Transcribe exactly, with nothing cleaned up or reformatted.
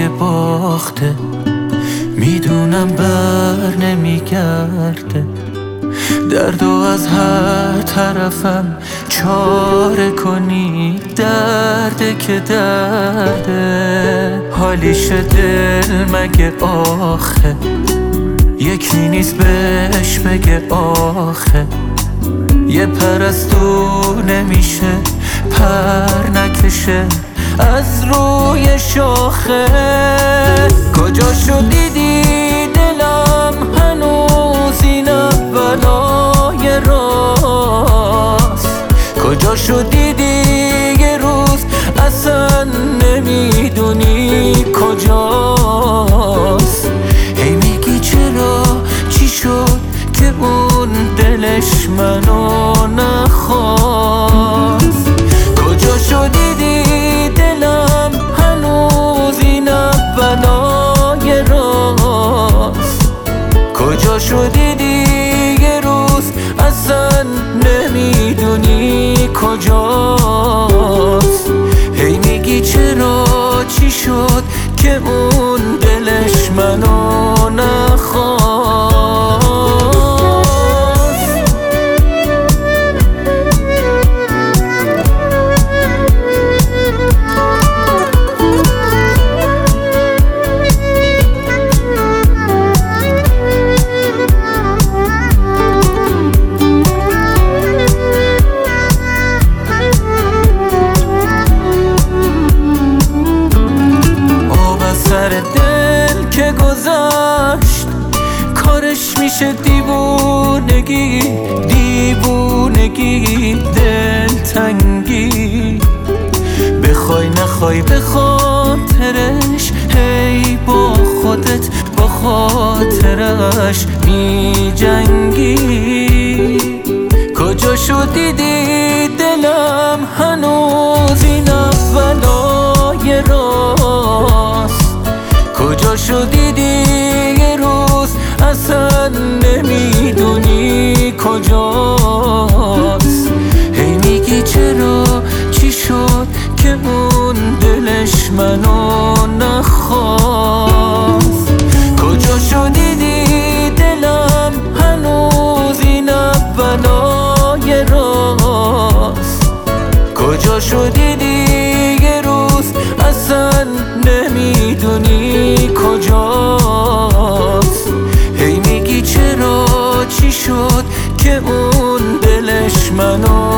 پای باخته، میدونم بر نمیگرده. دردو از هر طرفم چاره کنی، درده که درده. حالیش دل مگه آخه، یکی نیست بهش بگه آخه. یه پرستو نمیشه پر نکشه از روی شاخه. کجا شد دیدی دلم هنوز این اولای راست؟ کجا شد دیدی یه روز اصلا نمیدونی کجاست؟ هی میگی چرا چی شد که اون دلش منو نخواست؟ کجا شد دیدی دلم هنوز این اولای راست؟ کجا شد دیدی یه روز اصلا نمیدونی کجاست؟ هی میگی چرا چی شد که اون دلش منو نخواست؟ دل که گذشت کارش میشه دیوونگی، دیوونگی دلتنگی. بخوای نخوای به خاطرش، هی با خودت با خاطرش می جنگی. کجا شد دیدی دلم هنوز این اولای راست؟ کجا شد دیدی یه روز اصلا نمیدونی کجاست؟ هی میگی چرا چی شد که اون دلش منو نخواست؟ کجا شد دیدی دلم هنوز این اولای راست؟ کجا شد دیدی یه روز اصلا نمیدونی کجاست؟ هی میگی چرا چی شد که اون دلش منو